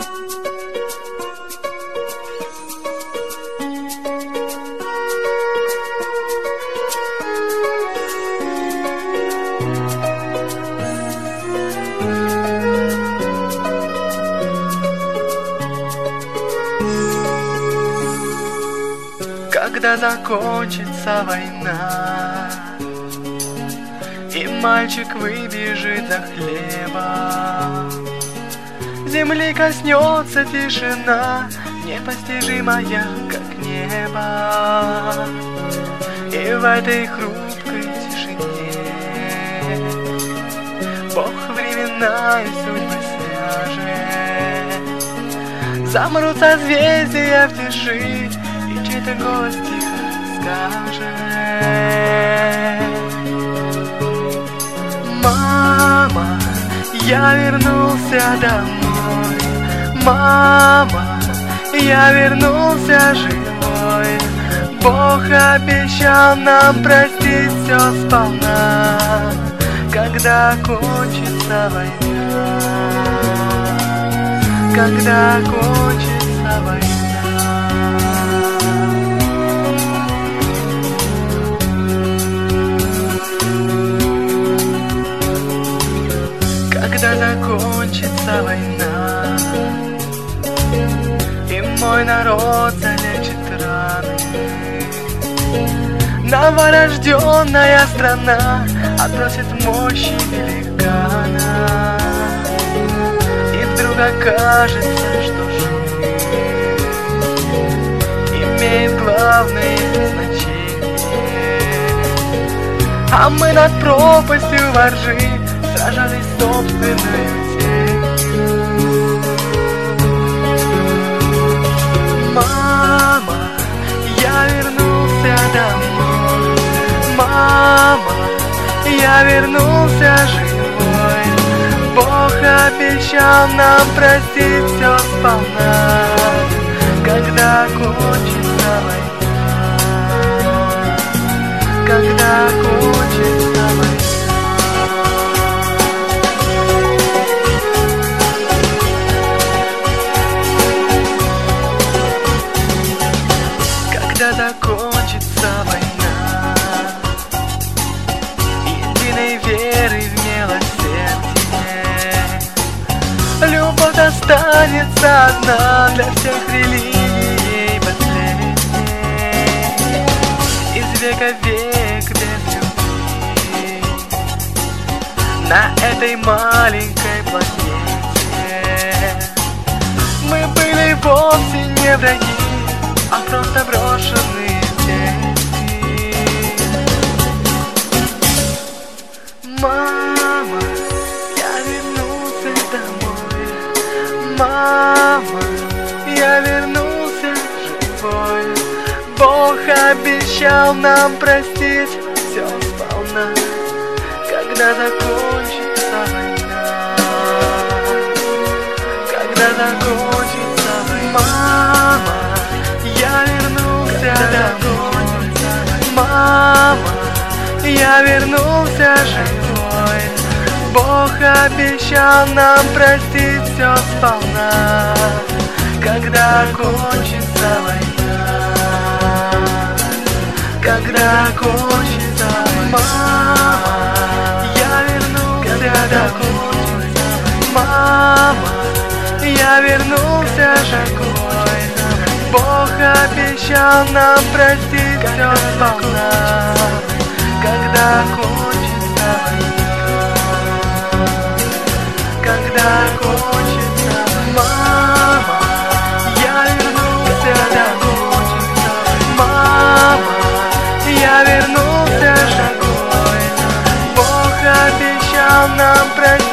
Когда закончится война и мальчик выбежит за хлебом, земли коснется тишина, непостижимая, как небо. И в этой хрупкой тишине Бог времена и судьбы свяжет. Замрут созвездия в тиши, и чей-то голос тихо скажет: мама, я вернулся домой. Мама, я вернулся живой. Бог обещал нам простить все сполна, когда кончится война, когда кончится война. Когда закончится война и мой народ залечит раны, новорожденная страна отбросит мощи великана, и вдруг окажется, что жизнь имеет главное значение, а мы над пропастью во ржи сражались собственной тенью. Мама, я вернулся домой. Мама, я вернулся живой. Бог обещал нам простить все сполна, когда кончится война, когда кончится война. Когда закончится война, единой веры в милосердие, любовь останется одна для всех религий последней, из века в век без любви, на этой маленькой планете мы были вовсе не враги, а просто брошенные дети. Мама, я вернулся домой. Мама, я вернулся живой. Бог обещал нам простить все сполна, когда закончится война, когда закончится война. Мама, я вернулся домой. Мама, я вернулся живой. Бог обещал нам простить все сполна, когда кончится война, когда кончится война. Мама, я вернулся домой. Мама, я вернулся живой. Бог обещал нам простить все сполна, когда кончится война, когда кончится война. Мама, я вернулся домой. Мама, я вернулся живой. Бог обещал нам простить